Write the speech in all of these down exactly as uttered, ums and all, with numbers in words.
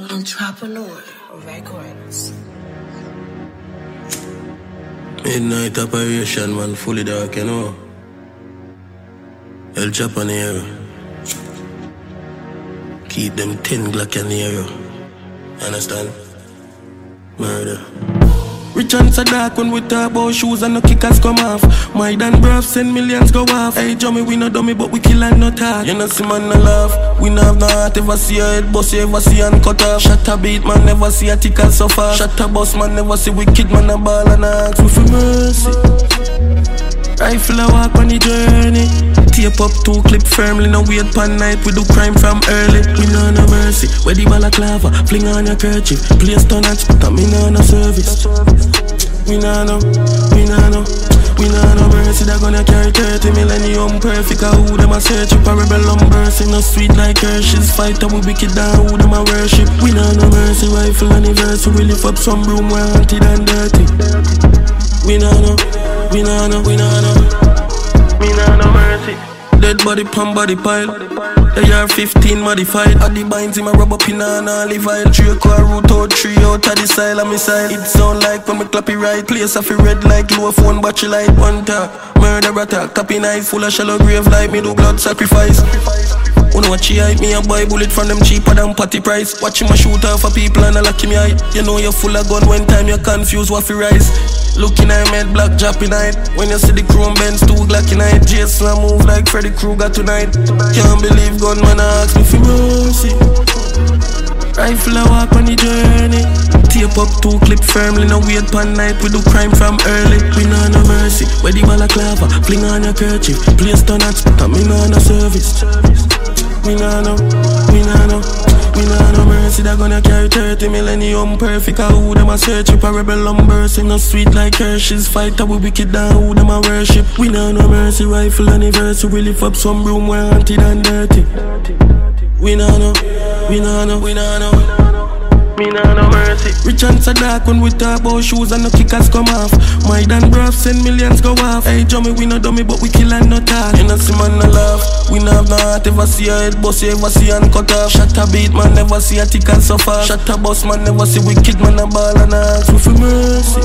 Entrepreneur Records. Midnight operation, man, fully dark, you know. El Japanero. Keep them ten Glock in the air. Understand? Murder. Rich and so dark when we talk about shoes and no kickers come off. My dan bruv send millions go off. Hey Jummy, we no dummy but we kill and no talk. You know see man no laugh. We no have no heart, ever see a head bust, you ever see and cut off. Shut a beat man, never see a tickle so far. Shut a bus man, never see wicked man a ball and ask me for mercy. Rifle a walk on the journey. Tape up two clip firmly, no wait pan night. We do crime from early. We know no mercy. Where the balaclava, fling on your kerchief. Play stun and spit and me know no service. We know no, we know no, we know no mercy. They gonna carry thirty millennium perfect. Who them a search up a rebel mercy. No sweet like Hershey's. Fight and we wicked down. Who them a worship. We know no mercy. Rifle anniversary. We lift up some room where haunted and dirty. We know no, we know no, we know no, we know no mercy. Dead body pan body pile. A R fifteen modified. At the binds him a rub up in an olive oil. Three car root out three out of the side of me side. It sound like when me clap it right. Place off it red like low phone battery light. One tap, murder attack. Copy knife full of shallow grave like me do blood sacrifice. Who know what she hype me a buy bullet from them cheaper than patty price. Watch him a shoot off for people and a lock him eye. You know you're full of gun when time you're confused what fi rise. Looking at made black dropping night. When you see the chrome Benz two Glock in night. Jason a move like Freddy Krueger tonight. Can't believe gunman ask me for mercy. Rifle a walk on the journey. Tape up two clip firmly, no wait pan night. We do crime from early. We know no mercy. Where the balaclava, fling on your kerchief. Play stun and spit and me know no service. We know no, we know no, we know no mercy. They gonna carry thirty millennium perfect. Who them a search up a rebel umbrella. No sweet like Hershey's. Fight we wicked down. Who them a worship. We know no mercy. Rifle anniversary. We lift up some room where haunted and dirty. We know no, we know no, we know no. Me nah no mercy. Rich and so dark when we talk about shoes and no kickers come off. My dan bruv send millions go off. Hey Jummy, we no dummy but we kill and no talk. You know see man no laugh. We no have no heart, ever see a head bust, you ever see and cut off. Shut a beat man, never see a tickle so far. Shut a bus man, never see wicked man a ball and ask me for mercy.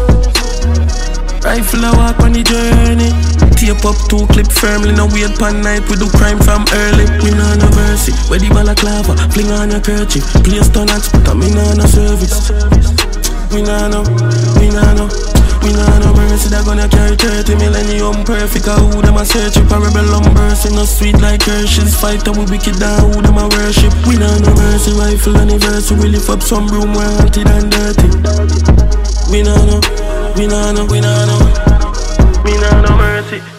Rifle a walk on the journey. Tape up two clip firmly, no wait pan night. We do crime from early. We know no mercy. Where the balaclava, fling on your kerchief. Play stun and spit and me know no service. We know no, we know no, we know no mercy. They gonna carry thirty millennium perfect. Who them a search up a rebel umbrella. No sweet like Hershey's. Fight and we wicked down. Who them a worship. We know no mercy. Rifle anniversary. We lift up some room where haunted and dirty. We know no, we know no, we know no, we know no mercy.